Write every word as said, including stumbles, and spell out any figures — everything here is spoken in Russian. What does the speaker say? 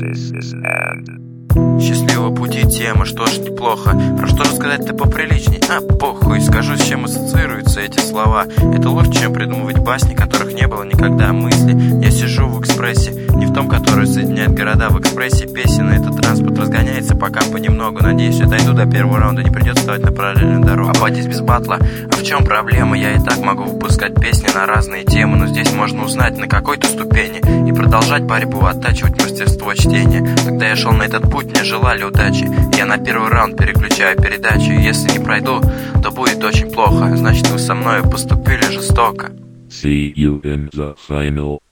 This is end. Счастливого пути тема, что ж неплохо. Про что рассказать-то поприличней? А, похуй, скажу, с чем ассоциируются эти слова. Это лучше, чем придумывать басни, которых не было никогда. Мысли, я сижу в экспрессе, не в том, который соединяет города. В экспрессе песен, и этот транспорт разгоняется пока понемногу. Надеюсь, я дойду до первого раунда, не придется вставать на параллельную дорогу. Обойтись без батла, а в чем проблема? Я и так могу выпускать песни на разные темы, но здесь можно узнать на какой-то ступени и продолжать борьбу, оттачивать мастерство чтения. Когда я шел на этот путь, мне желали удачи. Я на первый раунд переключаю передачу, и если не пройду, то будет очень плохо. Значит, вы со мной поступили жестоко. See you in the final.